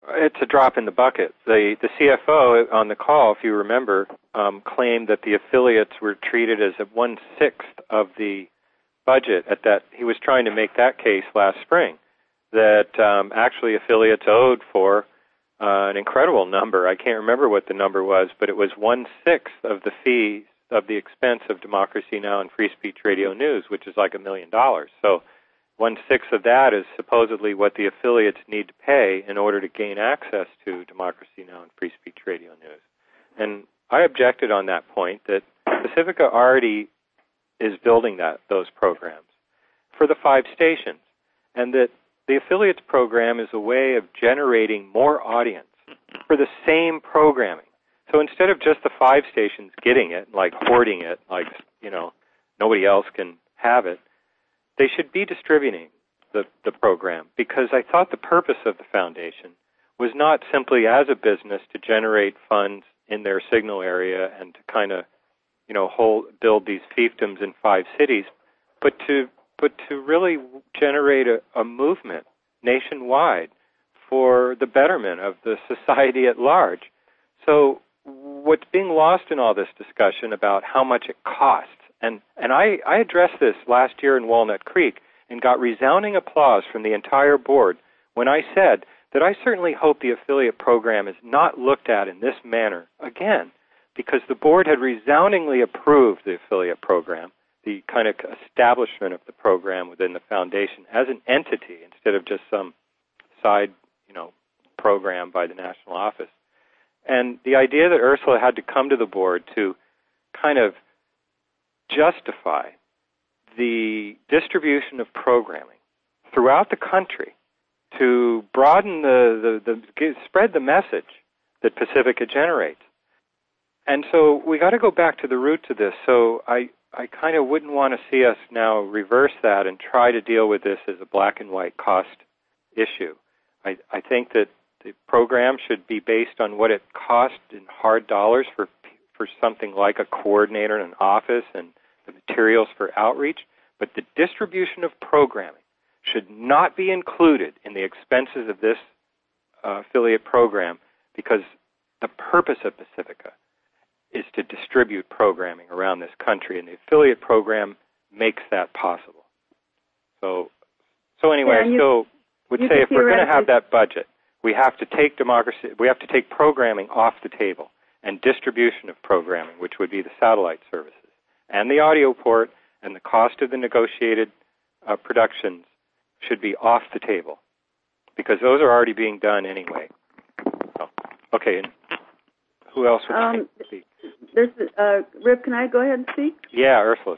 It's a drop in the bucket. The CFO on the call, if you remember, claimed that the affiliates were treated as a 1/6 of the budget. He was trying to make that case last spring, that actually affiliates owed for an incredible number. I can't remember what the number was, but it was 1/6 of the fees of the expense of Democracy Now! And Free Speech Radio News, which is like $1 million. So 1/6 of that is supposedly what the affiliates need to pay in order to gain access to Democracy Now! And Free Speech Radio News. And I objected on that point that Pacifica already is building those programs for the 5 stations, and that the affiliates program is a way of generating more audience for the same programming. So instead of just the 5 stations getting it, like hoarding it, like, nobody else can have it, they should be distributing the program, because I thought the purpose of the foundation was not simply as a business to generate funds in their signal area and to kind of, build these fiefdoms in 5 cities, but to really generate a movement nationwide for the betterment of the society at large. So what's being lost in all this discussion about how much it costs, and I addressed this last year in Walnut Creek and got resounding applause from the entire board when I said that I certainly hope the affiliate program is not looked at in this manner again, because the board had resoundingly approved the affiliate program, the kind of establishment of the program within the foundation as an entity instead of just some side, program by the national office. And the idea that Ursula had to come to the board to kind of justify the distribution of programming throughout the country to broaden spread the message that Pacifica generates. And so we got to go back to the roots of this. So I kind of wouldn't want to see us now reverse that and try to deal with this as a black and white cost issue. I think that the program should be based on what it costs in hard dollars for something like a coordinator in an office and the materials for outreach, but the distribution of programming should not be included in the expenses of this affiliate program, because the purpose of Pacifica is to distribute programming around this country, and the affiliate program makes that possible. So anyway, I still would say if we're going to have that budget, we have to take programming off the table, and distribution of programming, which would be the satellite services, and the audio port, and the cost of the negotiated productions should be off the table, because those are already being done anyway. So, okay, and who else would like to speak? Rip, can I go ahead and speak? Yeah, Ursula.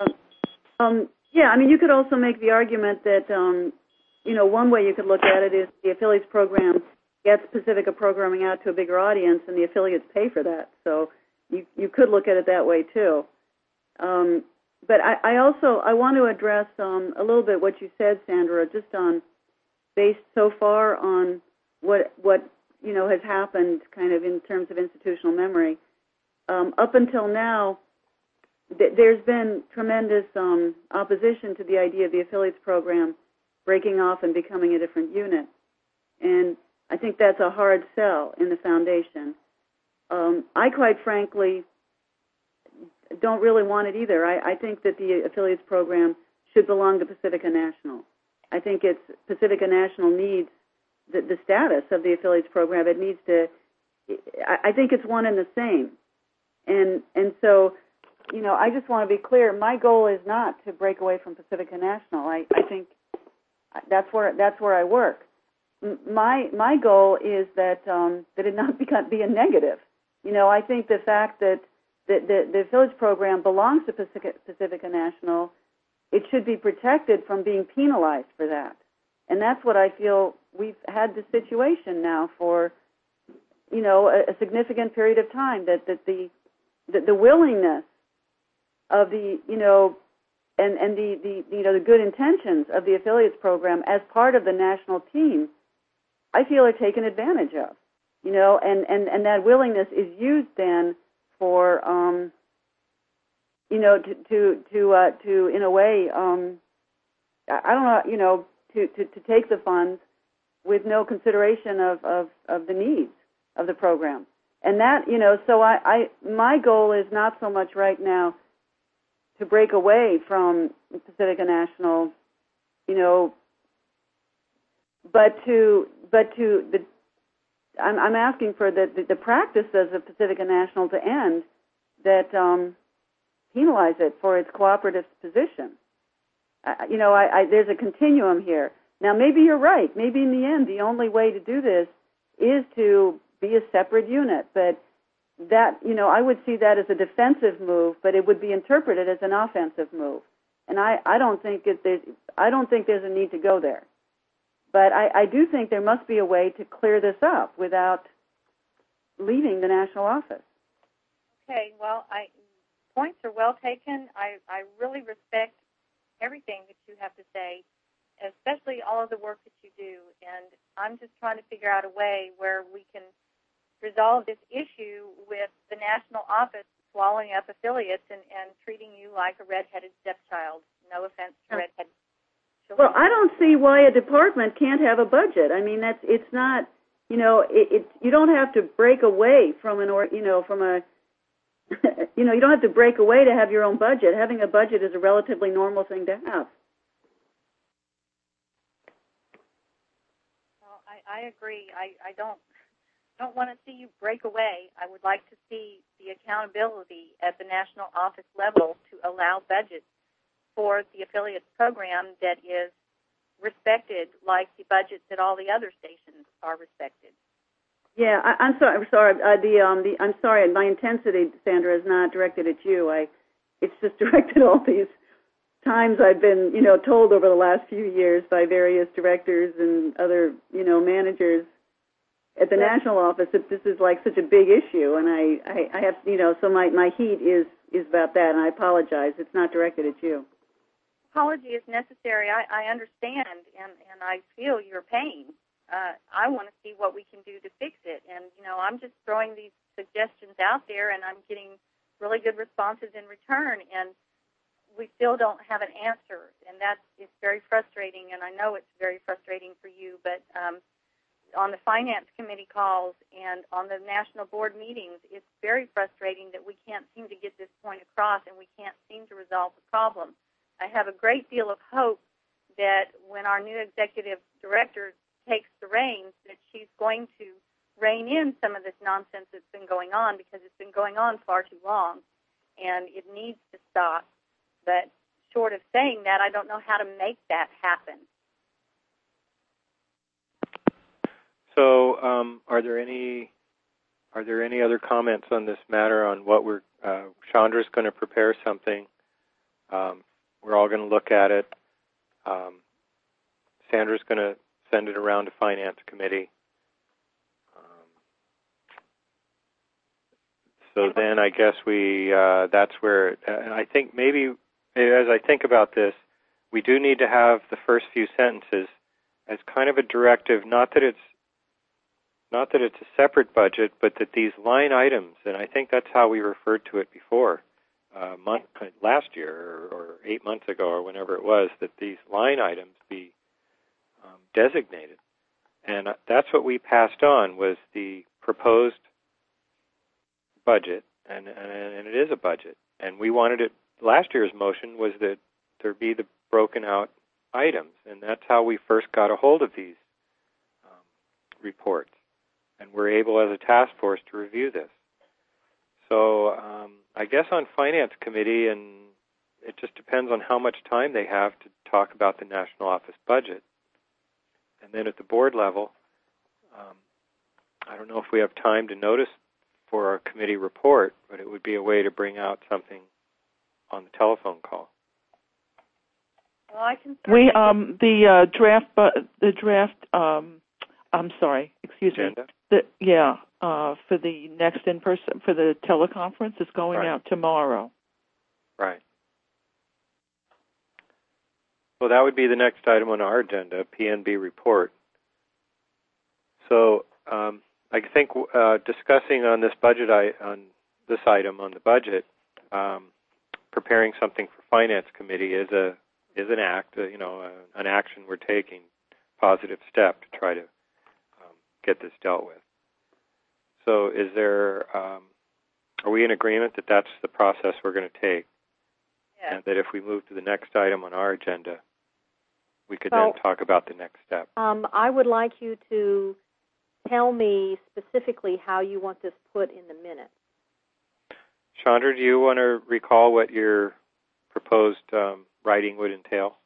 You could also make the argument that, one way you could look at it is the affiliates program gets Pacifica programming out to a bigger audience, and the affiliates pay for that. So you could look at it that way too. But I want to address a little bit what you said, Sandra, just based so far on what has happened kind of in terms of institutional memory. Up until now, there's been tremendous opposition to the idea of the affiliates program breaking off and becoming a different unit. And I think that's a hard sell in the foundation. I quite frankly don't really want it either. I think that the affiliates program should belong to Pacifica National. I think Pacifica National needs the status of the affiliates program. It needs to. I think it's one and the same. And so, I just want to be clear. My goal is not to break away from Pacifica National. I think that's where I work. My goal is that it not be a negative. I think the fact that the affiliates program belongs to Pacifica National, it should be protected from being penalized for that. And that's what I feel we've had this situation now for, a significant period of time, that the willingness of the good intentions of the affiliates program as part of the national team, I feel are taken advantage of, and that willingness is used then for, to in a way, I don't know, to take the funds with no consideration of the needs of the program. And that, so my goal is not so much right now to break away from Pacifica National, I'm asking for the practices of Pacifica National to end that penalize it for its cooperative position. There's a continuum here. Now, maybe you're right. Maybe in the end, the only way to do this is to be a separate unit. But that, I would see that as a defensive move, but it would be interpreted as an offensive move. And I don't think there's a need to go there. But I do think there must be a way to clear this up without leaving the national office. Okay, well, points are well taken. I really respect everything that you have to say, especially all of the work that you do. And I'm just trying to figure out a way where we can resolve this issue with the national office swallowing up affiliates and treating you like a redheaded stepchild. No offense to redheaded children. Well, I don't see why a department can't have a budget. I mean, it's not, you don't have to break away from you don't have to break away to have your own budget. Having a budget is a relatively normal thing to have. Well, I agree. I don't want to see you break away. I would like to see the accountability at the national office level to allow budgets for the affiliates program that is respected like the budgets at all the other stations are respected. Yeah, I'm sorry. I'm sorry. My intensity, Sandra, is not directed at you. It's just directed all these times I've been, told over the last few years by various directors and other, managers at the national office that this is like such a big issue, and I have, so my heat is about that, and I apologize. It's not directed at you. Apology is necessary. I understand, and I feel your pain. I want to see what we can do to fix it. And, I'm just throwing these suggestions out there, and I'm getting really good responses in return, and we still don't have an answer. And it's very frustrating, and I know it's very frustrating for you. But on the Finance Committee calls and on the National Board meetings, it's very frustrating that we can't seem to get this point across, and we can't seem to resolve the problem. I have a great deal of hope that when our new executive director takes the reins, that she's going to rein in some of this nonsense that's been going on, because it's been going on far too long, and it needs to stop. But short of saying that, I don't know how to make that happen. So, are there any other comments on this matter? On what Chandra's going to prepare something. We're all going to look at it. Sandra's going to send it around to Finance Committee. So then I guess that's where, I think maybe, as I think about this, we do need to have the first few sentences as kind of a directive, not that it's a separate budget, but that these line items, and I think that's how we referred to it before, last year or 8 months ago or whenever it was, that these line items be designated. And that's what we passed on, was the proposed budget, and it is a budget. And we wanted it, last year's motion was that there be the broken out items, and that's how we first got a hold of these reports. And we're able as a task force to review this. So I guess on Finance Committee, and it just depends on how much time they have to talk about the national office budget. And then at the board level, I don't know if we have time to notice for our committee report, but it would be a way to bring out something on the telephone call. Well, I can. I'm sorry. Excuse Agenda? me. For the next in-person, for the teleconference, is going out tomorrow. Right. Well, that would be the next item on our agenda, PNB report. So I think discussing on this budget, on this item on the budget, preparing something for Finance Committee is an act, an action we're taking, positive step to try to get this dealt with. So is there, are we in agreement that that's the process we're going to take? Yeah. And that if we move to the next item on our agenda, we could then talk about the next step? I would like you to tell me specifically how you want this put in the minutes. Chandra, do you want to recall what your proposed writing would entail?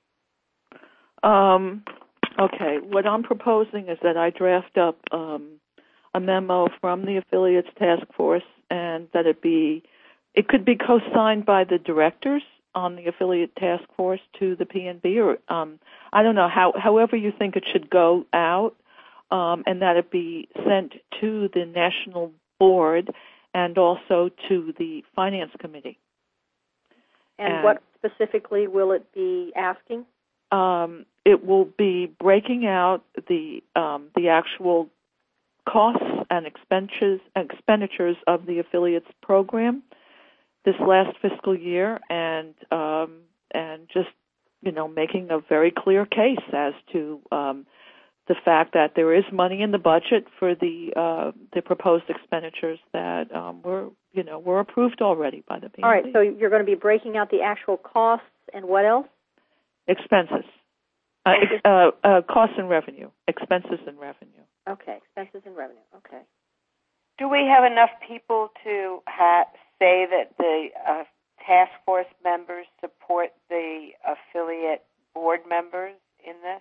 Okay. What I'm proposing is that I draft up a memo from the affiliates task force, and that it could be co-signed by the directors on the affiliate task force to the PNB, or I don't know, however you think it should go out, and that it be sent to the national board and also to the finance committee. And what specifically will it be asking? It will be breaking out the actual costs and expenditures of the affiliates program this last fiscal year, and just making a very clear case as to the fact that there is money in the budget for the proposed expenditures that were approved already by the PNB. All right, so you're going to be breaking out the actual costs and what else? Expenses. Costs and revenue. Expenses and revenue. Okay, expenses and revenue. Okay. Do we have enough people to say that the task force members support the affiliate board members in this?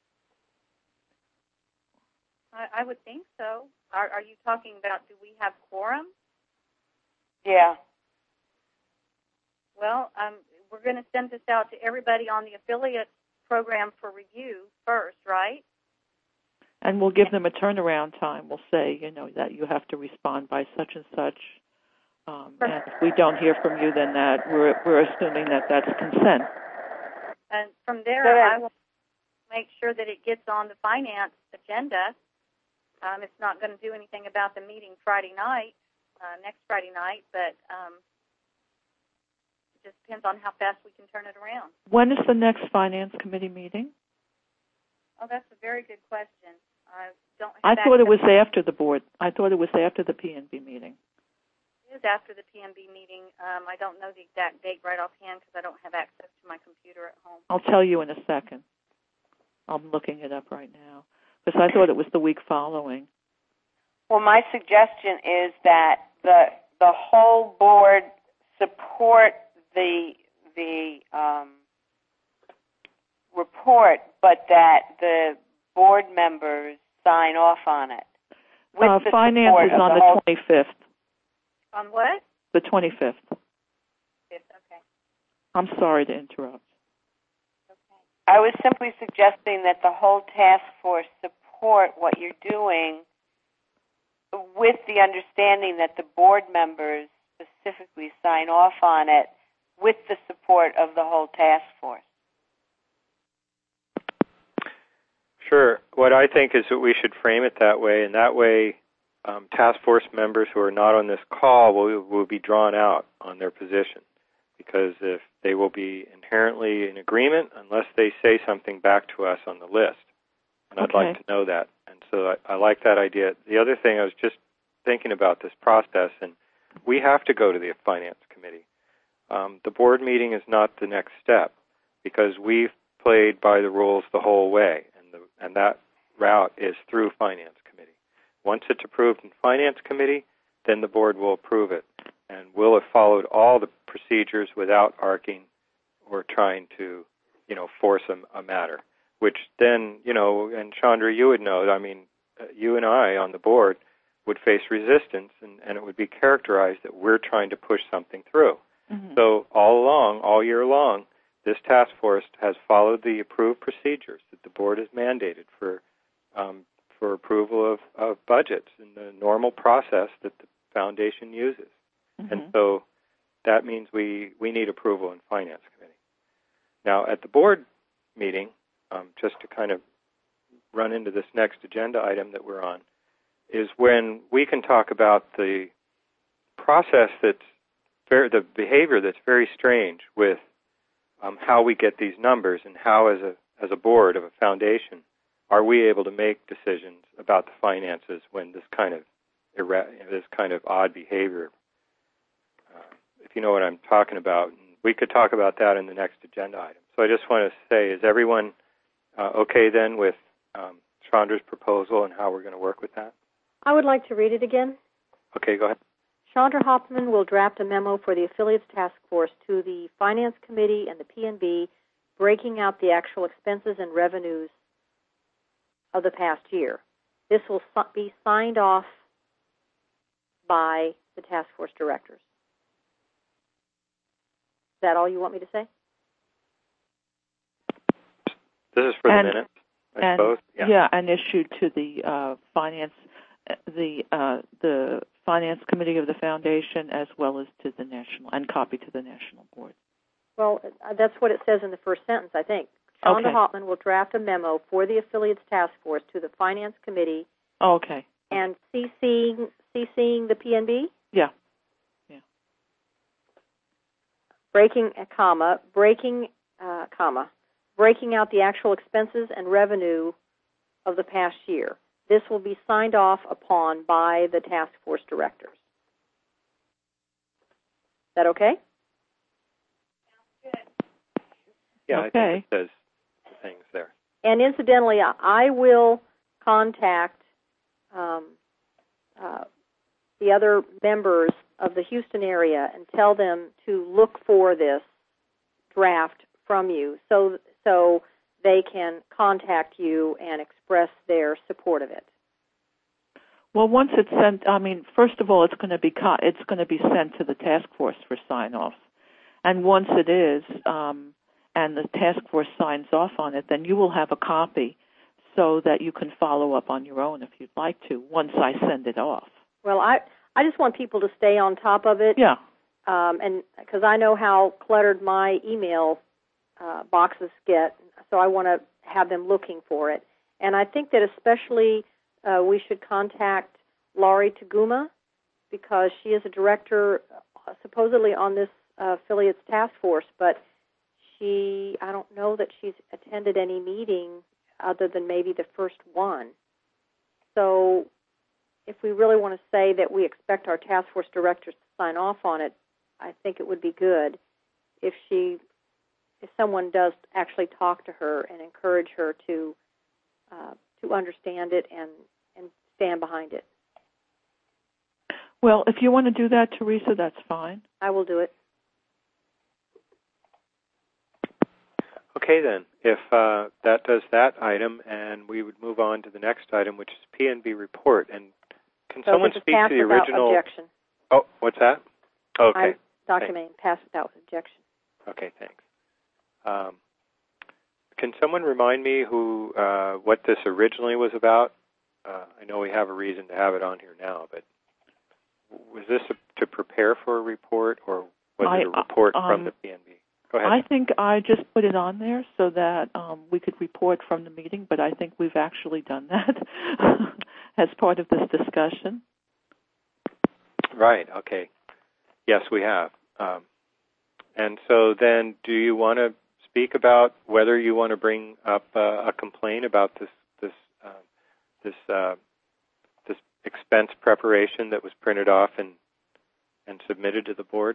I would think so. Are you talking about, do we have quorum? Yeah. Well, we're going to send this out to everybody on the affiliate program for review first, right? And we'll give them a turnaround time. We'll say, that you have to respond by such and such. And if we don't hear from you, then that we're assuming that that's consent. And from there, I will make sure that it gets on the finance agenda. It's not going to do anything about the meeting Friday night, next Friday night, but it just depends on how fast we can turn it around. When is the next finance committee meeting? Oh, that's a very good question. I thought it was after the board. I thought it was after the PNB meeting. It is after the PNB meeting. I don't know the exact date right offhand because I don't have access to my computer at home. I'll tell you in a second. I'm looking it up right now because I thought it was the week following. Well, my suggestion is that the whole board support the report, but that the board members sign off on it. With the finance is on the 25th. On what? The 25th. Okay. I'm sorry to interrupt. Okay. I was simply suggesting that the whole task force support what you're doing with the understanding that the board members specifically sign off on it with the support of the whole task force. Sure. What I think is that we should frame it that way, and that way task force members who are not on this call will be drawn out on their position, because if they will be inherently in agreement unless they say something back to us on the list. And I'd like to know that. And so I like that idea. The other thing, I was just thinking about this process, and we have to go to the finance committee. The board meeting is not the next step, because we've played by the rules the whole way, and that route is through finance committee. Once it's approved in finance committee, then the board will approve it, and we'll have followed all the procedures without arcing or trying to, force a matter. Which then, and Chandra, you would know, you and I on the board would face resistance, and it would be characterized that we're trying to push something through. Mm-hmm. So all year long, this task force has followed the approved procedures that the board has mandated for approval of budgets in the normal process that the foundation uses. Mm-hmm. And so that means we need approval in finance committee. Now, at the board meeting, just to kind of run into this next agenda item that we're on, is when we can talk about the process the behavior that's very strange with how we get these numbers, and how as a board of a foundation are we able to make decisions about the finances when this kind of odd behavior, if you know what I'm talking about. We could talk about that in the next agenda item. So I just want to say, is everyone okay then with Chandra's proposal and how we're going to work with that? I would like to read it again. Okay, go ahead. Chandra Hoffman will draft a memo for the Affiliates Task Force to the Finance Committee and the PNB, breaking out the actual expenses and revenues of the past year. This will be signed off by the task force directors. Is that all you want me to say? This is for the minutes, I suppose. Yeah, and issued to the finance committee of the foundation, as well as to the national, and copy to the national board. Well, that's what it says in the first sentence, I think. Chandra Hoffman will draft a memo for the Affiliates Task Force to the Finance Committee. Okay. And CCing the PNB? Yeah. Breaking out the actual expenses and revenue of the past year. This will be signed off upon by the task force directors. Is that okay? Yeah, okay. I think it says the things there. And incidentally, I will contact the other members of the Houston area and tell them to look for this draft from you so they can contact you and express their support of it. Well, once it's sent, first of all, it's going to be sent to the task force for sign-off. And once it is, and the task force signs off on it, then you will have a copy so that you can follow up on your own if you'd like to, once I send it off. Well, I just want people to stay on top of it. Yeah. And because I know how cluttered my email boxes get, so I want to have them looking for it. And I think that especially we should contact Laurie Taguma, because she is a director supposedly on this affiliates task force, but I don't know that she's attended any meeting other than maybe the first one. So if we really want to say that we expect our task force directors to sign off on it, I think it would be good if someone does actually talk to her and encourage her to understand it and stand behind it. Well, if you want to do that, Teresa, that's fine. I will do it. Okay, then. If that does that item, and we would move on to the next item, which is PNB report. And can someone speak to the original? Objection. Oh, what's that? Okay. Document pass without objection. Okay, thanks. Can someone remind me what this originally was about? I know we have a reason to have it on here now, but was this to prepare for a report, or was it a report from the PNB? Go ahead. I think I just put it on there so that we could report from the meeting, but I think we've actually done that as part of this discussion. Right, okay. Yes, we have. And so then do you want to speak about whether you want to bring up a complaint about this expense preparation that was printed off and submitted to the board?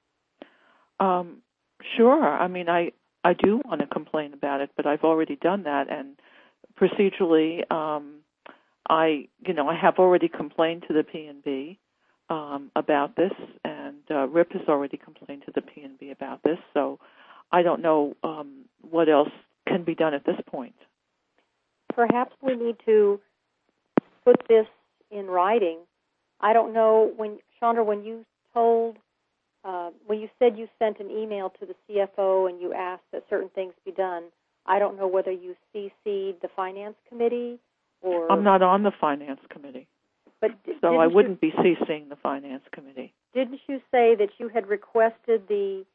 Sure. I do want to complain about it, but I've already done that, and procedurally, I have already complained to the PNB about this, and RIP has already complained to the PNB about this, so I don't know what else can be done at this point. Perhaps we need to put this in writing. I don't know, Chandra, when you said you sent an email to the CFO and you asked that certain things be done, I don't know whether you CC'd the Finance Committee or... I'm not on the Finance Committee, so I wouldn't be CCing the Finance Committee. Didn't you say that you had requested the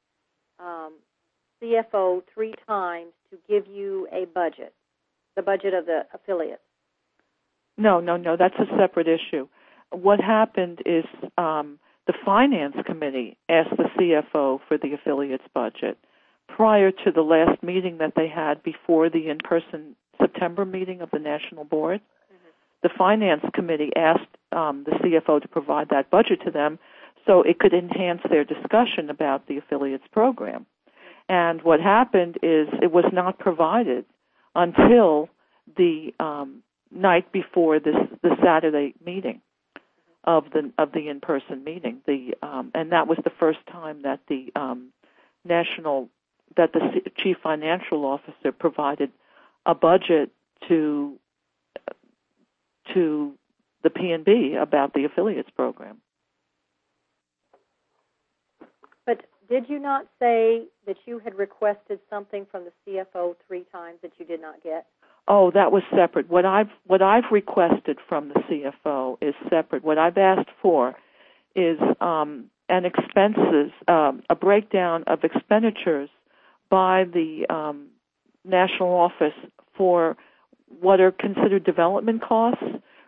CFO 3 times to give you a budget, the budget of the affiliates? No, that's a separate issue. What happened is the Finance Committee asked the CFO for the affiliates budget prior to the last meeting that they had before the in-person September meeting of the National Board. The Finance Committee asked the CFO to provide that budget to them so it could enhance their discussion about the affiliates program. And what happened is it was not provided until the night before the Saturday meeting of the in-person meeting. And that was the first time that the Chief Financial Officer provided a budget to the P&B about the affiliates program. But did you not say that you had requested something from the CFO 3 times that you did not get? Oh, that was separate. What I've requested from the CFO is separate. What I've asked for is a breakdown of expenditures by the national office for what are considered development costs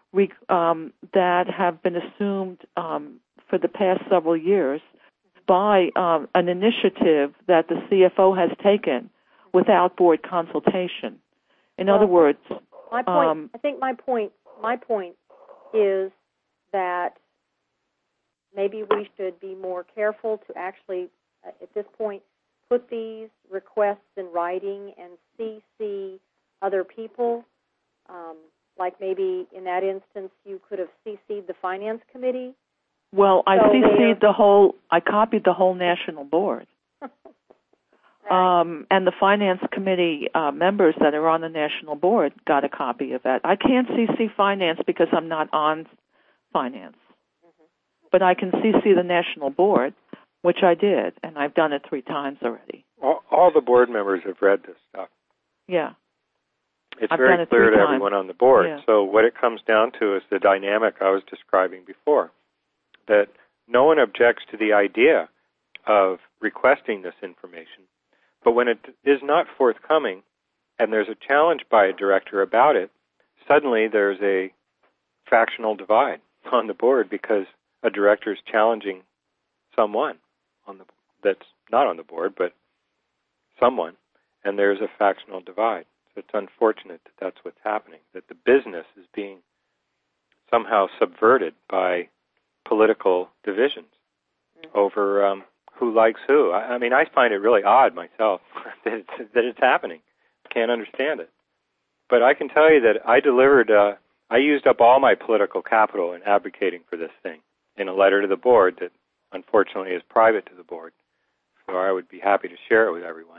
that have been assumed for the past several years by an initiative that the CFO has taken without board consultation. In other words, my point. I think my point is that maybe we should be more careful to actually, at this point, put these requests in writing and CC other people. Like maybe in that instance, you could have CC'd the Finance Committee. Well, I copied the whole National Board. Right. And the Finance Committee members that are on the National Board got a copy of that. I can't CC Finance because I'm not on Finance. But I can CC the National Board, which I did, and I've done it 3 times already. All the board members have read this stuff. Yeah. It's very clear to everyone on the board. Yeah. So what it comes down to is the dynamic I was describing before, that no one objects to the idea of requesting this information, but when it is not forthcoming and there's a challenge by a director about it, suddenly there's a factional divide on the board because a director is challenging someone that's not on the board, but someone, and there's a factional divide. So it's unfortunate that that's what's happening, that the business is being somehow subverted by political divisions over who likes who. I mean, I find it really odd myself that it's happening. Can't understand it. But I can tell you that I used up all my political capital in advocating for this thing in a letter to the board that unfortunately is private to the board. So I would be happy to share it with everyone.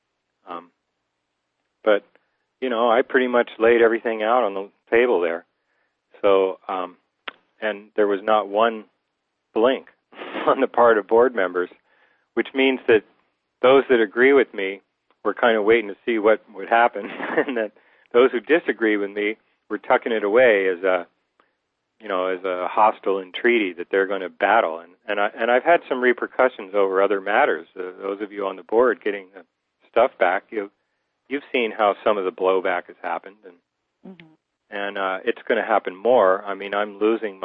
But, I pretty much laid everything out on the table there. So, and there was not one blink on the part of board members, which means that those that agree with me were kind of waiting to see what would happen, and that those who disagree with me were tucking it away as a hostile entreaty that they're going to battle. And I've had some repercussions over other matters. Those of you on the board getting the stuff back, you've seen how some of the blowback has happened, and it's going to happen more. I mean, I'm losing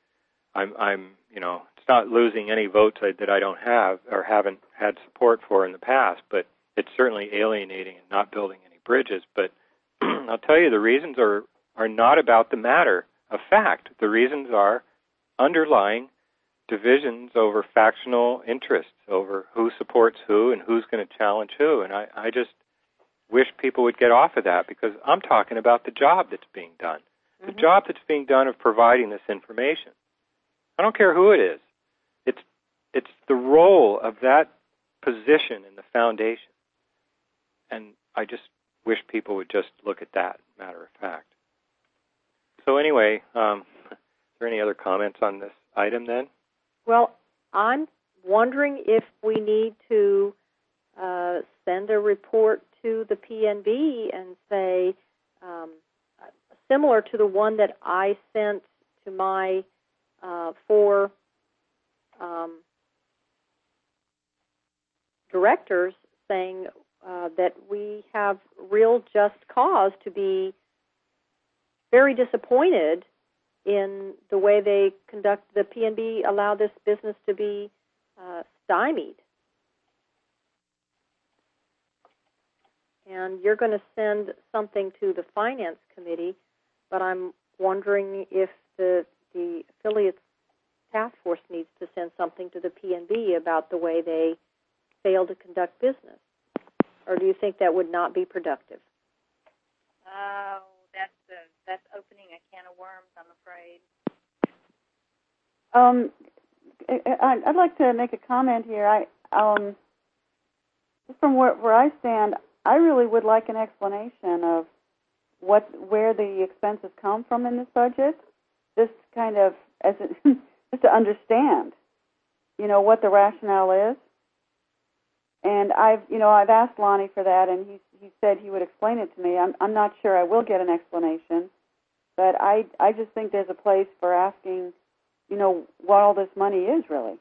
it's not losing any votes that I don't have or haven't had support for in the past, but it's certainly alienating and not building any bridges. But I'll tell you, the reasons are not about the matter of fact. The reasons are underlying divisions over factional interests, over who supports who and who's going to challenge who. And I just wish people would get off of that, because I'm talking about the job that's being done, the job that's being done of providing this information. I don't care who it is. It's the role of that position in the foundation. And I just wish people would just look at that, matter of fact. So anyway, is there any other comments on this item then? Well, I'm wondering if we need to send a report to the PNB and say, similar to the one that I sent to my 4 directors, saying that we have real just cause to be very disappointed in the way they conduct the PNB, allow this business to be stymied. and you're going to send something to the Finance Committee, but I'm wondering if the affiliates task force needs to send something to the PNB about the way they fail to conduct business. Or do you think that would not be productive? Oh, that's opening a can of worms, I'm afraid. I'd like to make a comment here. From where I stand, I really would like an explanation of where the expenses come from in this budget. This kind of just to understand, what the rationale is. And I've asked Lonnie for that, and he said he would explain it to me. I'm not sure I will get an explanation, but I just think there's a place for asking, what all this money is really.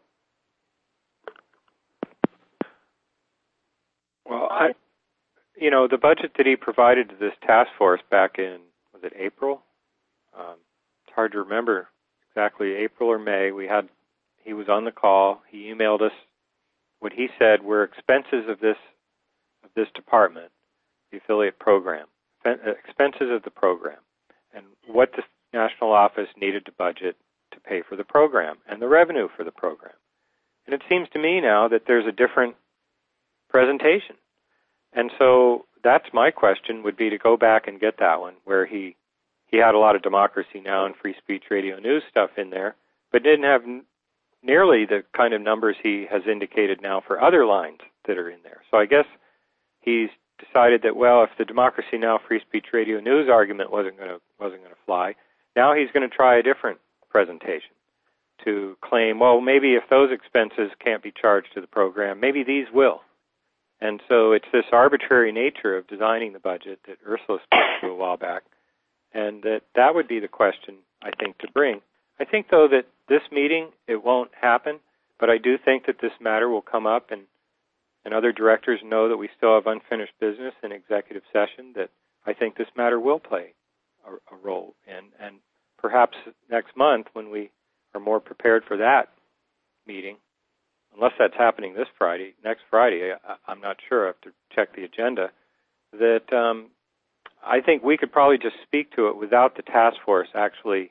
Well, the budget that he provided to this task force back in, was it April? It's hard to remember exactly, April or May. He was on the call. He emailed us. What he said were expenses of this department, the affiliate program, expenses of the program, and what the national office needed to budget to pay for the program and the revenue for the program. And it seems to me now that there's a different presentation. And so that's my question, would be to go back and get that one, where he had a lot of Democracy Now! And Free Speech Radio News stuff in there, but didn't have nearly the kind of numbers he has indicated now for other lines that are in there. So I guess he's decided that, well, if the Democracy Now! Free Speech Radio News argument wasn't going to fly, now he's going to try a different presentation to claim, well, maybe if those expenses can't be charged to the program, maybe these will. And so it's this arbitrary nature of designing the budget that Ursula spoke to a while back, and that would be the question, I think, to bring. I think, though, that this meeting, it won't happen, but I do think that this matter will come up, and other directors know that we still have unfinished business in executive session, that I think this matter will play a role in. And perhaps next month, when we are more prepared for that meeting, unless that's happening this Friday, next Friday, I'm not sure, I have to check the agenda, that I think we could probably just speak to it without the task force actually,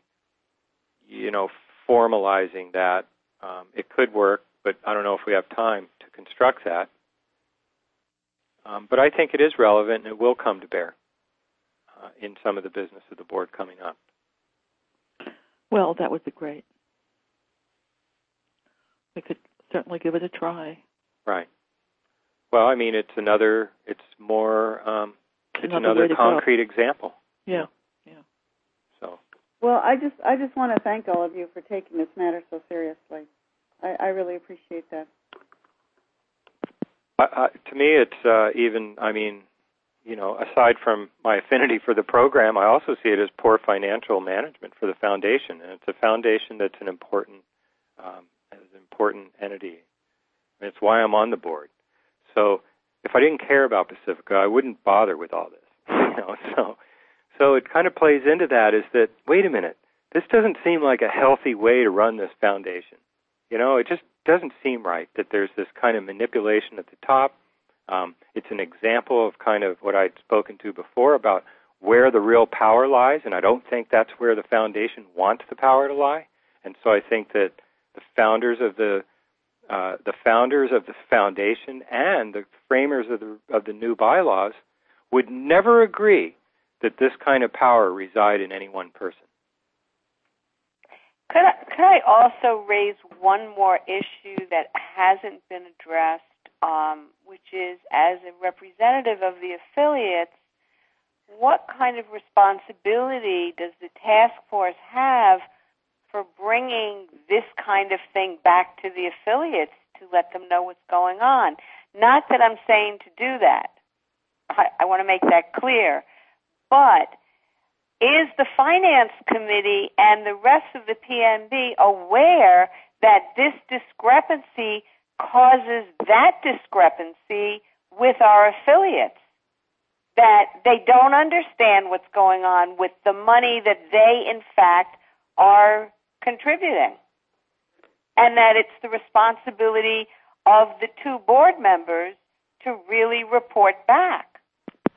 formalizing that. It could work, but I don't know if we have time to construct that. But I think it is relevant, and it will come to bear in some of the business of the board coming up. Well, that would be great. We could certainly give it a try. Right. Well, I mean, it's another concrete example. Yeah. So. Well, I just want to thank all of you for taking this matter so seriously. I really appreciate that. To me, it's aside from my affinity for the program, I also see it as poor financial management for the foundation, and it's a foundation that's an important entity. And it's why I'm on the board. So if I didn't care about Pacifica, I wouldn't bother with all this. So it kind of plays into that, is that, wait a minute, this doesn't seem like a healthy way to run this foundation. It just doesn't seem right that there's this kind of manipulation at the top. It's an example of kind of what I'd spoken to before about where the real power lies, and I don't think that's where the foundation wants the power to lie. And so I think that the founders of the foundation and the framers of the new bylaws would never agree that this kind of power reside in any one person. Could I also raise one more issue that hasn't been addressed, which is, as a representative of the affiliates, what kind of responsibility does the task force have for bringing this kind of thing back to the affiliates to let them know what's going on? Not that I'm saying to do that. I want to make that clear. But is the Finance Committee and the rest of the PNB aware that this discrepancy causes that discrepancy with our affiliates? That they don't understand what's going on with the money that they, in fact, are contributing. And that it's the responsibility of the two board members to really report back.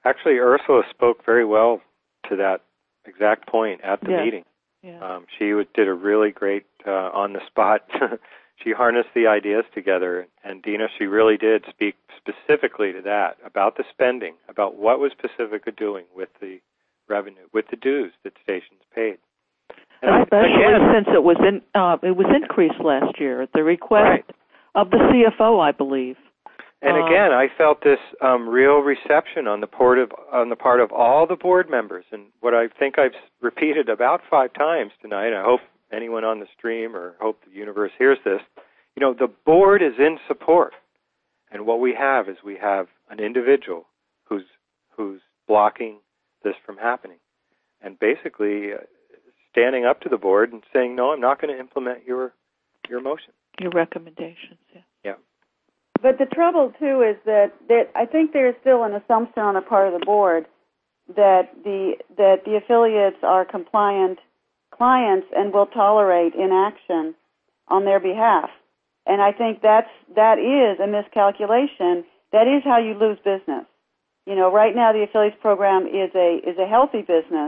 Actually, Ursula spoke very well to that exact point at the meeting. Yeah. She did a really great on-the-spot. She harnessed the ideas together, and Dina, she really did speak specifically to that, about the spending, about what was Pacifica doing with the revenue, with the dues that stations paid. And especially since it was increased last year at the request of the CFO, I believe. And again, I felt this real reception on the part of all the board members, and what I think I've repeated about 5 times tonight. I hope anyone on the stream or hope the universe hears this. The board is in support, and what we have is an individual who's blocking this from happening, and basically standing up to the board and saying, "No, I'm not going to implement your motion, your recommendations." Yeah. But the trouble, too, is that I think there's still an assumption on the part of the board that the affiliates are compliant clients and will tolerate inaction on their behalf. And I think that is a miscalculation. That is how you lose business. Right now the affiliates program is a healthy business,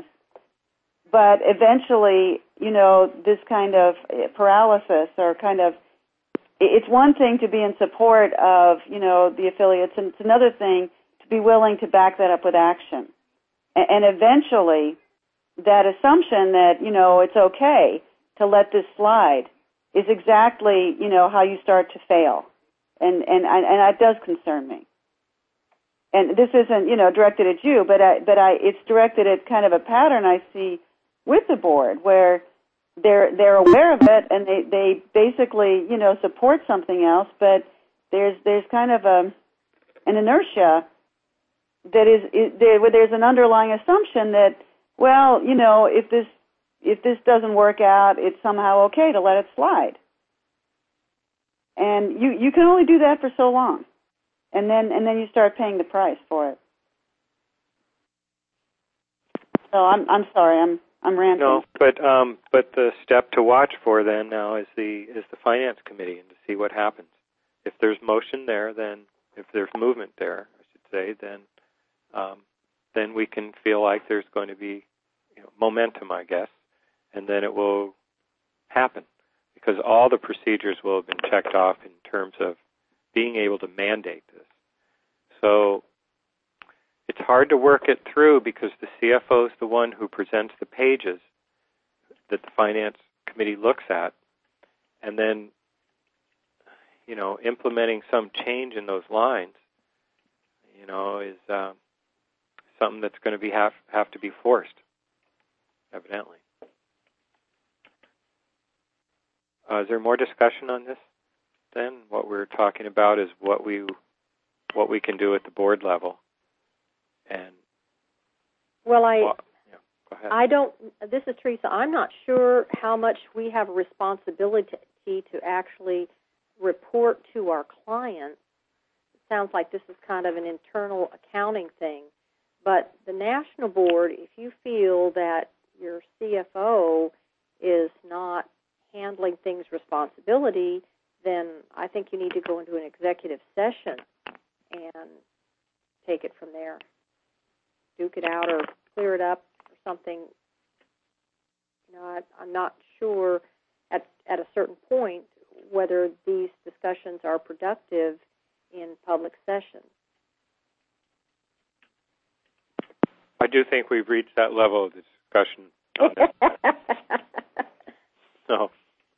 but eventually, this kind of paralysis or kind of, it's one thing to be in support of, the affiliates, and it's another thing to be willing to back that up with action. And eventually, that assumption that, it's okay to let this slide is exactly, how you start to fail. And that does concern me. And this isn't, directed at you, but it's directed at kind of a pattern I see with the board where they're aware of it and they basically, support something else, but there's kind of an inertia that where there's an underlying assumption that, well, if this doesn't work out, it's somehow okay to let it slide. And you can only do that for so long. And then you start paying the price for it. So I'm sorry, I'm ranting. No, but the step to watch for then now is the finance committee, and to see what happens. If there's motion there, then if there's movement there, I should say, then we can feel like there's going to be momentum, I guess, and then it will happen because all the procedures will have been checked off in terms of being able to mandate this. So it's hard to work it through because the CFO is the one who presents the pages that the finance committee looks at, and then implementing some change in those lines is something that's going to have to be forced, evidently. Is there more discussion on this then? What we're talking about is what we can do at the board level. And go ahead. I don't. This is Teresa. I'm not sure how much we have a responsibility to actually report to our clients. It sounds like this is kind of an internal accounting thing. But the national board, if you feel that your CFO is not handling things responsibility, then I think you need to go into an executive session and take it from there. Duke it out or clear it up or something. I'm not sure at a certain point whether these discussions are productive in public session. I do think we've reached that level of discussion on this. So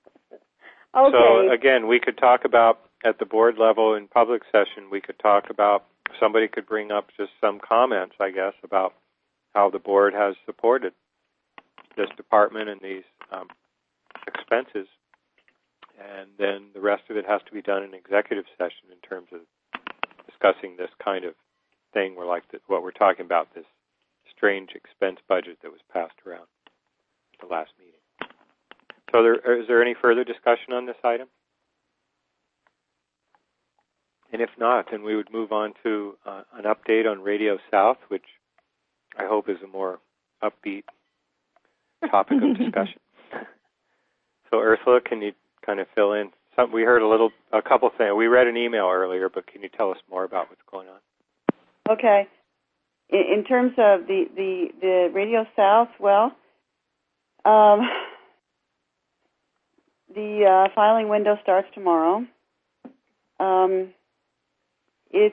again, we could talk about at the board level in public session, we could talk about, somebody could bring up just some comments, I guess, about how the board has supported this department and these expenses. And then the rest of it has to be done in executive session in terms of discussing this kind of thing, where what we're talking about, this strange expense budget that was passed around at the last meeting. So is there any further discussion on this item? And if not, then we would move on to an update on Radio South, which I hope is a more upbeat topic of discussion. So Ursula, can you kind of fill in? We heard a couple things. We read an email earlier, but can you tell us more about what's going on? Okay. In terms of the Radio South, well, the filing window starts tomorrow. It's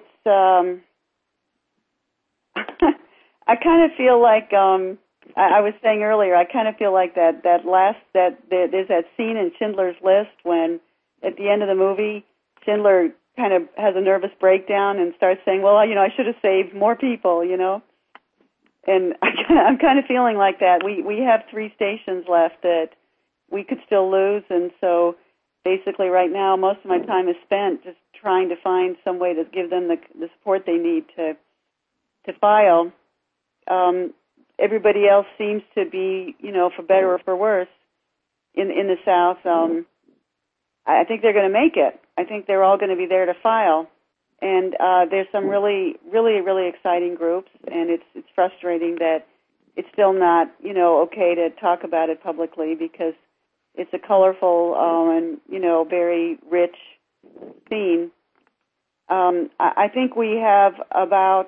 I kind of feel like I was saying earlier. I kind of feel like there's that scene in Schindler's List when at the end of the movie Schindler kind of has a nervous breakdown and starts saying, "Well, I should have saved more people," And I'm kind of feeling like that. We have 3 stations left that we could still lose, and so basically right now most of my time is spent just trying to find some way to give them the support they need to file. Everybody else seems to be, for better or for worse, in the South. I think they're going to make it. I think they're all going to be there to file. And there's some really, really, really exciting groups, and it's frustrating that it's still not, okay to talk about it publicly because it's a colorful and, very rich scene. I think we have about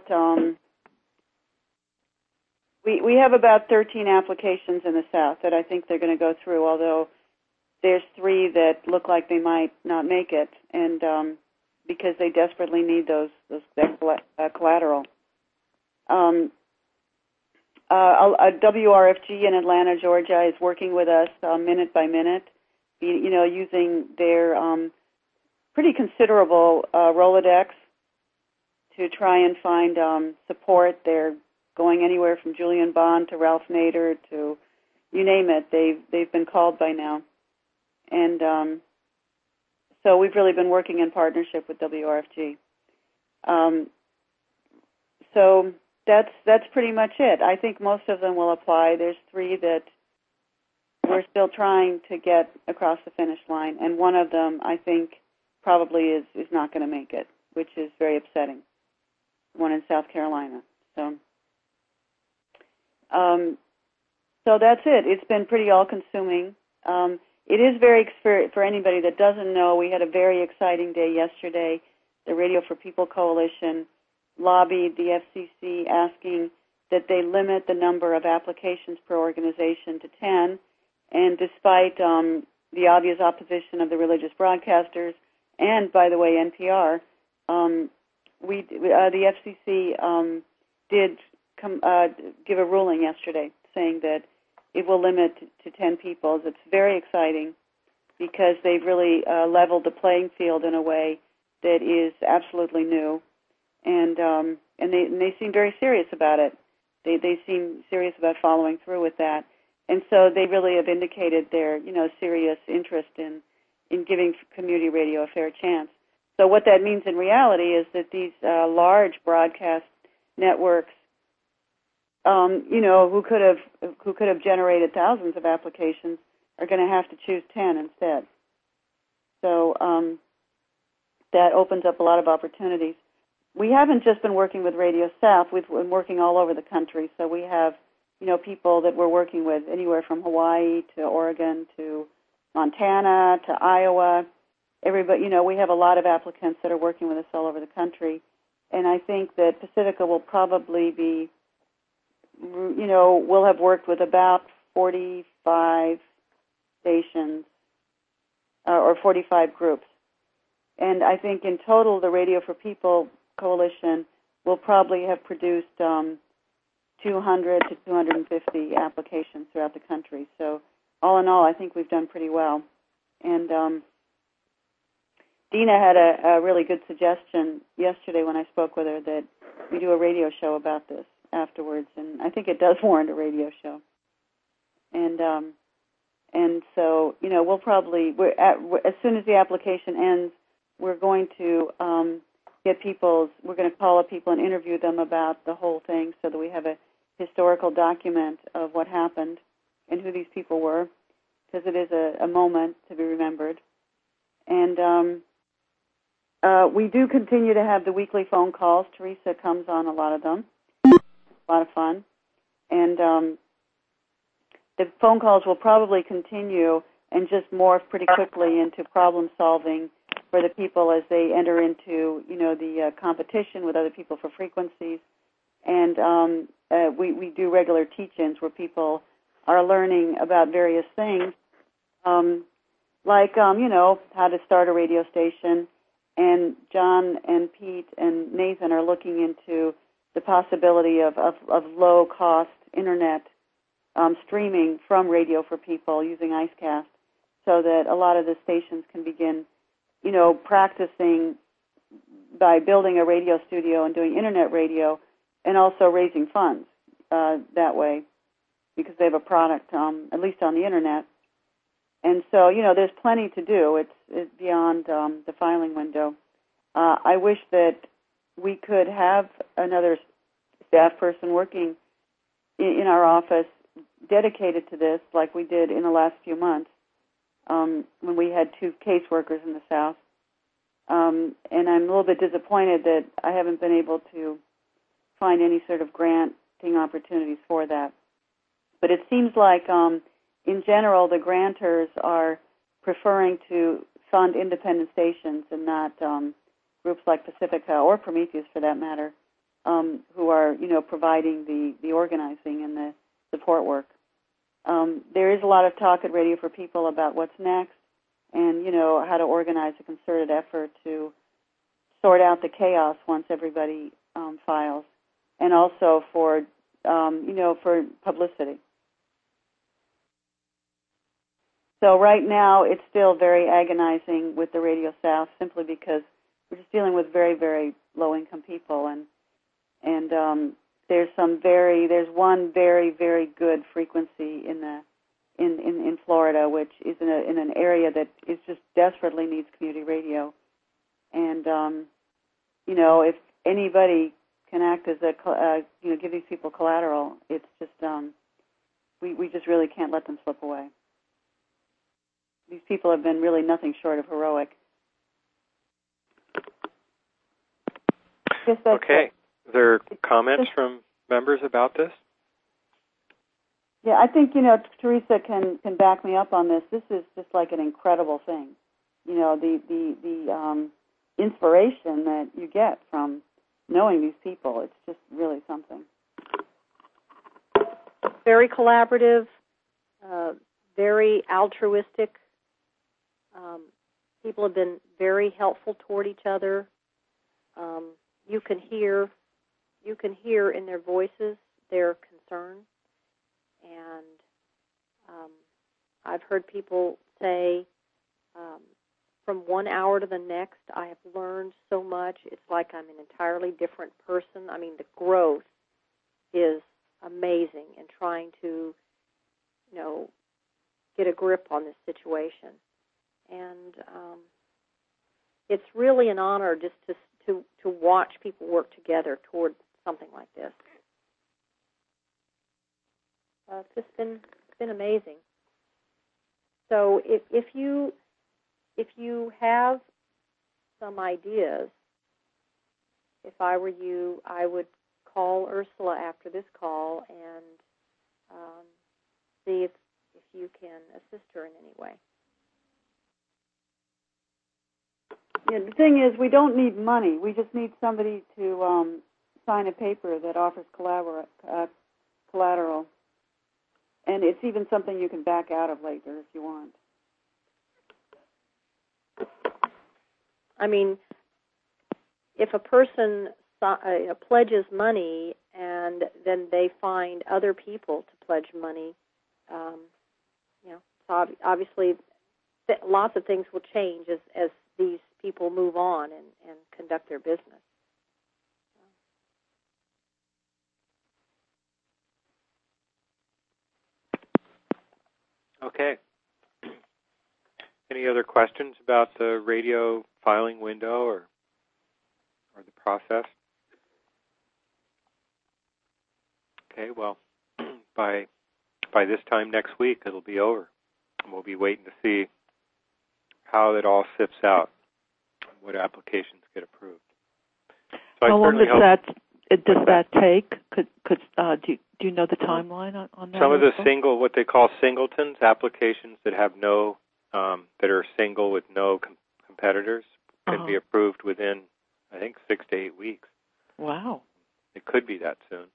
we have about 13 applications in the South that I think they're going to go through, although there's 3 that look like they might not make it, and because they desperately need that collateral. A WRFG in Atlanta, Georgia, is working with us minute by minute, using their pretty considerable Rolodex to try and find support. They're going anywhere from Julian Bond to Ralph Nader to you name it. They've been called by now, and so we've really been working in partnership with WRFG. So that's pretty much it. I think most of them will apply. There's 3 that we're still trying to get across the finish line, and one of them I think probably is not going to make it, which is very upsetting. One in South Carolina. So that's it. It's been pretty all-consuming. It is very, for anybody that doesn't know, we had a very exciting day yesterday. The Radio for People Coalition lobbied the FCC asking that they limit the number of applications per organization to 10, and despite the obvious opposition of the religious broadcasters and, by the way, NPR, the FCC did give a ruling yesterday saying that it will limit to 10 people. It's very exciting because they've really leveled the playing field in a way that is absolutely new, and they seem very serious about it. They seem serious about following through with that, and so they really have indicated their serious interest in giving community radio a fair chance. So what that means in reality is that these large broadcast networks, who could have generated thousands of applications, are going to have to choose 10 instead. So that opens up a lot of opportunities. We haven't just been working with Radio South. We've been working all over the country. So we have, people that we're working with anywhere from Hawaii to Oregon to Montana to Iowa. Everybody, we have a lot of applicants that are working with us all over the country. And I think that Pacifica will probably be, we'll have worked with about 45 stations or 45 groups. And I think in total, the Radio for People Coalition will probably have produced 200 to 250 applications throughout the country. So all in all, I think we've done pretty well. And Dina had a really good suggestion yesterday when I spoke with her that we do a radio show about this afterwards, and I think it does warrant a radio show. And so we'll probably as soon as the application ends, we're going to we're going to call up people and interview them about the whole thing so that we have a historical document of what happened and who these people were, because it is a moment to be remembered. And we do continue to have the weekly phone calls. Teresa comes on a lot of them. A lot of fun. And the phone calls will probably continue and just morph pretty quickly into problem solving for the people as they enter into, the competition with other people for frequencies. And we do regular teach-ins where people are learning about various things, like how to start a radio station. And John and Pete and Nathan are looking into the possibility of low-cost internet streaming from Radio for People using IceCast, so that a lot of the stations can begin, practicing by building a radio studio and doing internet radio, and also raising funds that way, because they have a product, at least on the internet. And so, there's plenty to do. It's beyond the filing window. I wish that we could have another staff person working in our office dedicated to this, like we did in the last few months when we had 2 caseworkers in the South. And I'm a little bit disappointed that I haven't been able to find any sort of granting opportunities for that. But it seems like, in general, the grantors are preferring to fund independent stations and not groups like Pacifica or Prometheus, for that matter, who are, providing the organizing and the support work. There is a lot of talk at Radio for People about what's next and, how to organize a concerted effort to sort out the chaos once everybody files, and also for, for publicity. So right now it's still very agonizing with the Radio South, simply because we're just dealing with very, very low-income people, and there's one very, very good frequency in Florida, which is in an area that is just desperately needs community radio, and if anybody can act as give these people collateral, it's just we just really can't let them slip away. These people have been really nothing short of heroic. Okay. Are there comments from members about this? Yeah, I think, Teresa can back me up on this. This is just like an incredible thing. The inspiration that you get from knowing these people, it's just really something. Very collaborative, very altruistic. People have been very helpful toward each other. You can hear in their voices their concern, and I've heard people say, from one hour to the next, I have learned so much. It's like I'm an entirely different person. I mean, the growth is amazing in trying to, get a grip on this situation. And it's really an honor just to watch people work together toward something like this. It's just been amazing. So if you have some ideas, if I were you, I would call Ursula after this call and see if you can assist her in any way. Yeah, the thing is, we don't need money. We just need somebody to sign a paper that offers collateral. And it's even something you can back out of later if you want. I mean, if a person pledges money and then they find other people to pledge money, obviously lots of things will change as these people move on and conduct their business. Okay. Any other questions about the radio filing window or the process? Okay, well, by this time next week, it'll be over. And we'll be waiting to see how it all sifts out, what applications get approved. So how long does that take? Do you know the timeline on that? Some of the what they call singletons, applications that have no, that are single with no competitors, can be approved within, I think, 6 to 8 weeks. Wow. It could be that soon.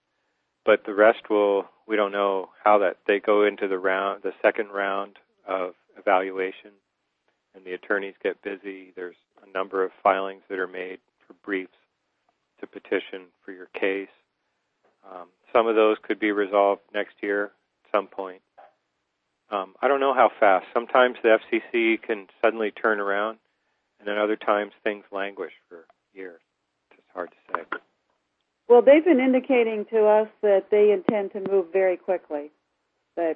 rest we don't know how that they go into the second round of evaluation, and the attorneys get busy. There's a number of filings that are made for briefs to petition for your case. Some of those could be resolved next year at some point. I don't know how fast. Sometimes the FCC can suddenly turn around, and then other times things languish for years. It's hard to say. Well, they've been indicating to us that they intend to move very quickly. But,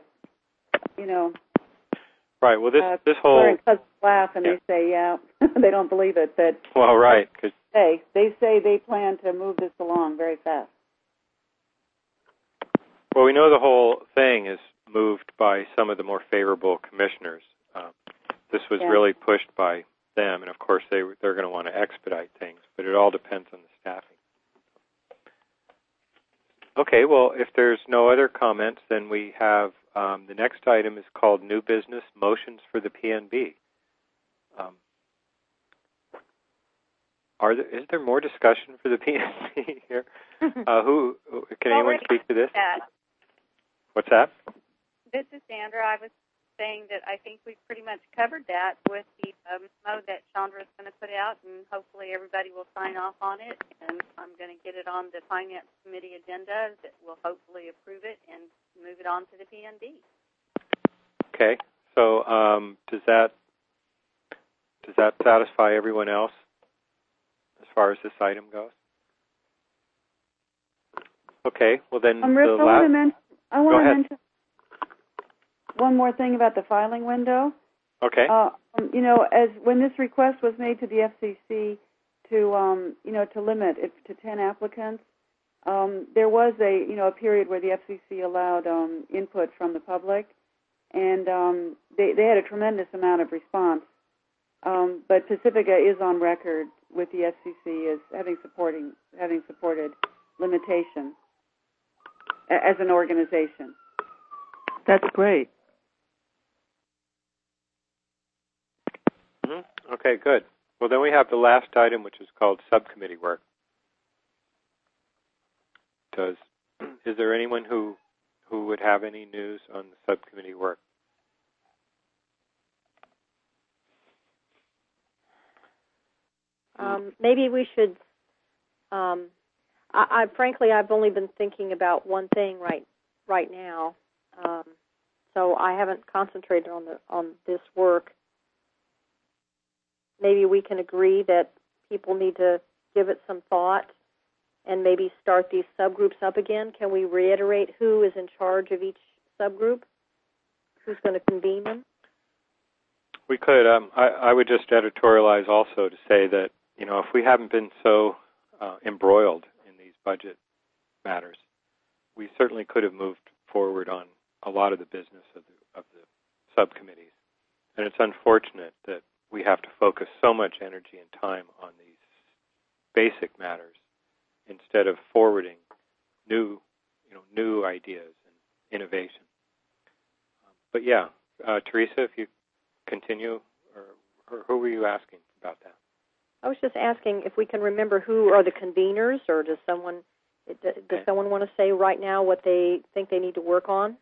right. Well, this whole cousins laugh and they say, yeah, they don't believe it. But right, cause they say they plan to move this along very fast. Well, we know the whole thing is moved by some of the more favorable commissioners. This was really pushed by them, and of course they're going to want to expedite things, but it all depends on the staffing. Okay, well, if there's no other comments, then we have the next item is called New Business Motions for the PNB. Is there more discussion for the PNB here? Who can anyone speak to this? What's that? This is Sandra. I was saying that I think we've pretty much covered that with the memo that Chandra is going to put out, and hopefully everybody will sign off on it. And I'm going to get it on the Finance Committee agenda that will hopefully approve it and move it on to the PNB. Okay. So does that satisfy everyone else as far as this item goes? Okay. Well, then I want to mention one more thing about the filing window. Okay. As when this request was made to the FCC to limit it to 10 applicants, there was a period where the FCC allowed input from the public, and they had a tremendous amount of response. But Pacifica is on record with the FCC as having supported limitation as an organization. That's great. Mm-hmm. Okay, good. Well, then we have the last item, which is called subcommittee work. Is there anyone who would have any news on the subcommittee work? Maybe we should. Frankly, I've only been thinking about one thing right now, so I haven't concentrated on this work. Maybe we can agree that people need to give it some thought and maybe start these subgroups up again. Can we reiterate who is in charge of each subgroup? Who's going to convene them? We could. I would just editorialize also to say that, if we haven't been so embroiled in these budget matters, we certainly could have moved forward on a lot of the business of the subcommittees. And it's unfortunate that we have to focus so much energy and time on these basic matters instead of forwarding new ideas and innovation. But yeah, Teresa, if you continue, or who were you asking about that? I was just asking if we can remember who are the conveners, or does someone want to say right now what they think they need to work on?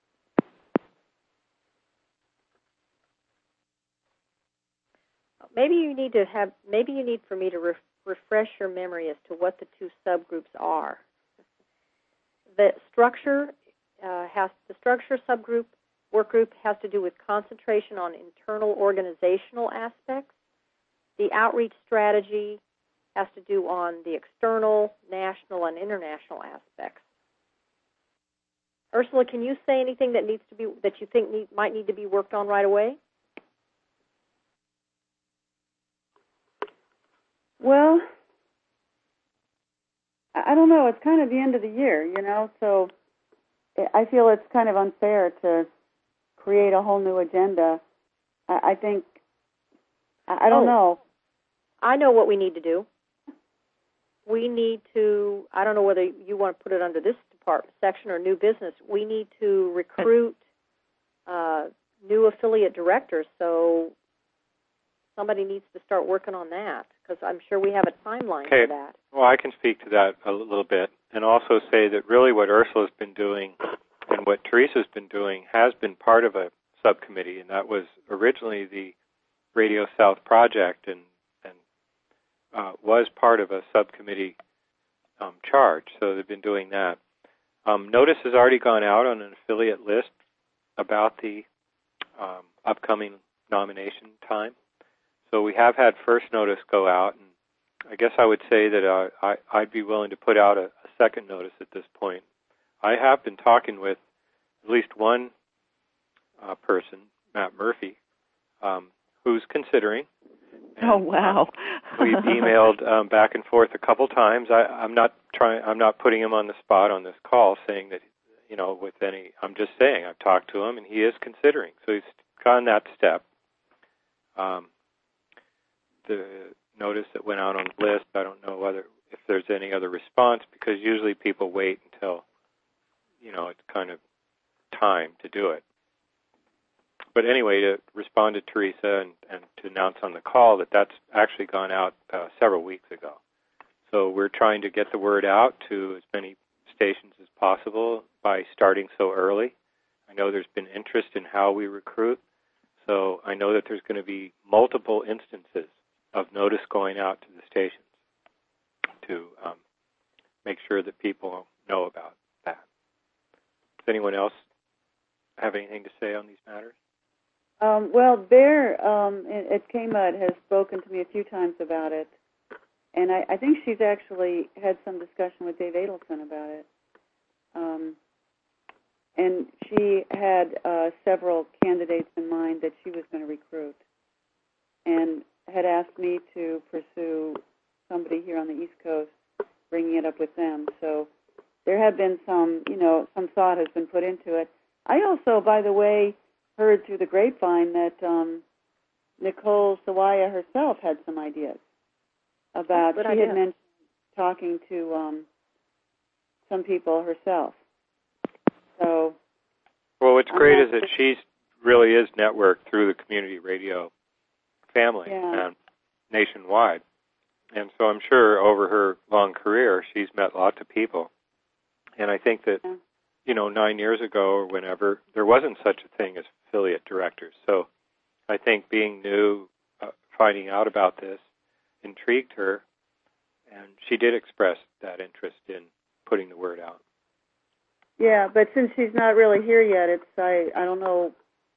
Maybe you need for me to refresh your memory as to what the two subgroups are. The structure subgroup work group has to do with concentration on internal organizational aspects. The outreach strategy has to do on the external, national, and international aspects. Ursula, can you say anything that you think might need to be worked on right away? Well, I don't know. It's kind of the end of the year, so I feel it's kind of unfair to create a whole new agenda. I think, I don't know. I know what we need to do. We need to, I don't know whether you want to put it under this department section or new business, we need to recruit new affiliate directors, so somebody needs to start working on that, because I'm sure we have a timeline for that. Well, I can speak to that a little bit. and also say that really what Ursula's been doing and what Teresa's been doing has been part of a subcommittee, and that was originally the Radio South project, and was part of a subcommittee charge. So they've been doing that. Notice has already gone out on an affiliate list about the upcoming nomination time. So we have had first notice go out, and I guess I would say that I'd be willing to put out a second notice at this point. I have been talking with at least one person, Matt Murphy, who's considering. Oh, wow. We've emailed back and forth a couple times. I'm not putting him on the spot on this call, saying that, I'm just saying I've talked to him and he is considering. So he's gone that step. The notice that went out on the list, I don't know if there's any other response, because usually people wait until, it's kind of time to do it. But anyway, to respond to Teresa and to announce on the call that that's actually gone out several weeks ago. So we're trying to get the word out to as many stations as possible by starting so early. I know there's been interest in how we recruit, so I know that there's going to be multiple instances of notice going out to the stations to make sure that people know about that. Does anyone else have anything to say on these matters? Well, Bear at KMUD has spoken to me a few times about it, and I think she's actually had some discussion with Dave Adelson about it. And she had several candidates in mind that she was going to recruit, and had asked me to pursue somebody here on the East Coast, bringing it up with them. So there have been some thought has been put into it. I also, by the way, heard through the grapevine that Nicole Sawaya herself had some ideas about. She had mentioned talking to some people herself. So, well, what's great is that she really is networked through the community radio family and nationwide. And so I'm sure over her long career she's met lots of people. And I think that, 9 years ago or whenever, there wasn't such a thing as affiliate directors. So I think being new, finding out about this, intrigued her, and she did express that interest in putting the word out. Yeah, but since she's not really here yet, I don't know,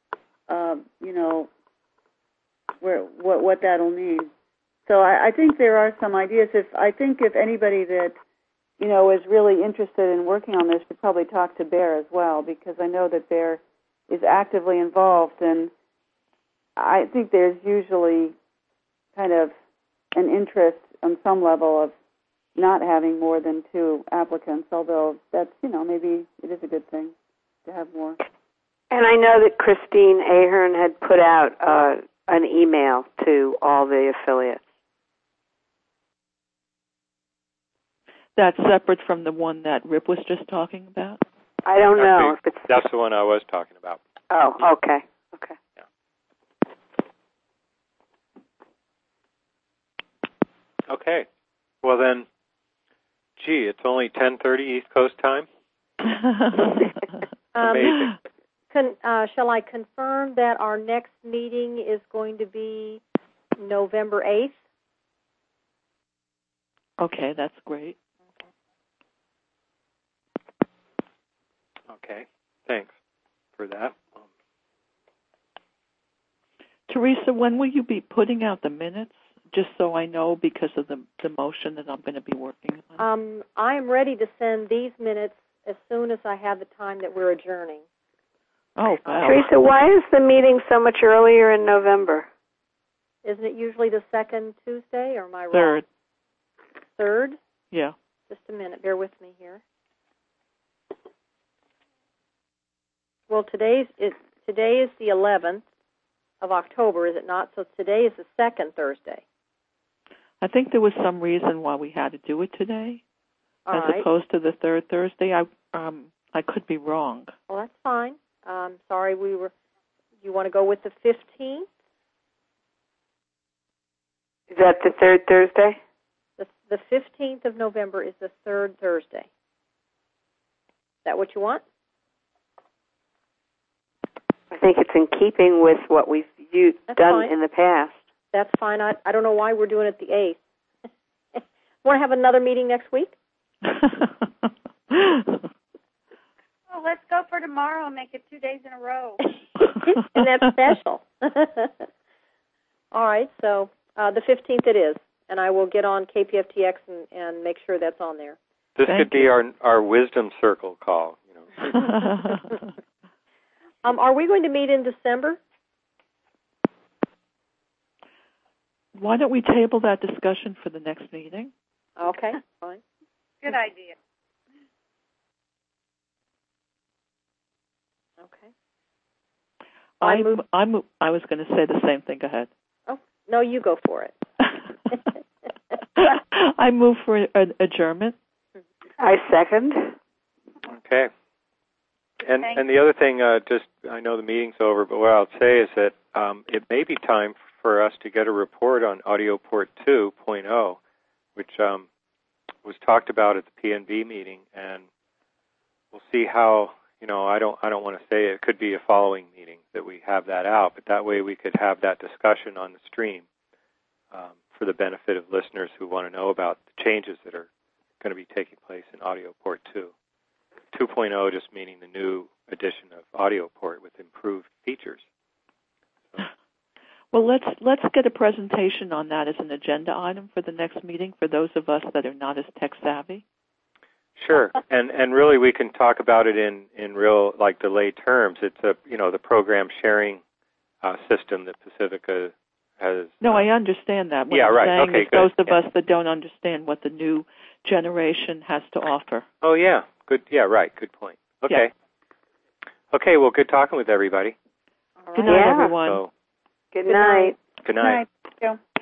what that'll mean. So I think there are some ideas. If anybody that is really interested in working on this should probably talk to Bear as well, because I know that Bear is actively involved, and I think there's usually kind of an interest on some level of not having more than 2 applicants, although that's, maybe it is a good thing to have more. And I know that Christine Ahern had put out an email to all the affiliates. That's separate from the one that Rip was just talking about? I don't know if it's... That's the one I was talking about. Oh, okay. Yeah. Okay. Well then, it's only 10:30 East Coast time. Amazing. Shall I confirm that our next meeting is going to be November 8th? Okay, that's great. Okay, thanks for that. Teresa, when will you be putting out the minutes? Just so I know, because of the motion that I'm going to be working on. I am ready to send these minutes as soon as I have the time that we're adjourning. Oh, wow. Teresa, why is the meeting so much earlier in November? Isn't it usually the second Tuesday, or am I wrong? Third. Third? Yeah. Just a minute. Bear with me here. Well, today is the 11th of October, is it not? So today is the second Thursday. I think there was some reason why we had to do it today, All as right. opposed to the third Thursday. I could be wrong. Well, that's fine. Sorry, you want to go with the 15th? Is that the third Thursday? The 15th of November is the third Thursday. that what you want? I think it's in keeping with what we've done in the past. That's fine. I don't know why we're doing it the 8th. Want to have another meeting next week? Oh, let's go for tomorrow and make it 2 days in a row. And that's special. All right, so the 15th it is, and I will get on KPFTX and make sure that's on there. This could be our wisdom circle call. Are we going to meet in December? Why don't we table that discussion for the next meeting? Okay, fine. Good idea. Okay. I was going to say the same thing. Go ahead. Oh, no, you go for it. I move for an adjournment. I second. Okay. And the other thing, I know the meeting's over, but what I'll say is that it may be time for us to get a report on AudioPort 2.0, which was talked about at the PNB meeting, and we'll see how. I don't want to say it could be a following meeting that we have that out, but that way we could have that discussion on the stream for the benefit of listeners who want to know about the changes that are going to be taking place in AudioPort 2. 2.0 just meaning the new edition of AudioPort with improved features. So. Well, let's get a presentation on that as an agenda item for the next meeting for those of us that are not as tech savvy. Sure, and really we can talk about it in real the lay terms. It's the program sharing system that Pacifica has. No, I understand that. What I'm saying is those of us that don't understand what the new generation has to offer. Oh yeah, good. Yeah, right. Good point. Okay. Yeah. Okay. Well, good talking with everybody. All right. Good night, everyone. Good night. Good night. Good night.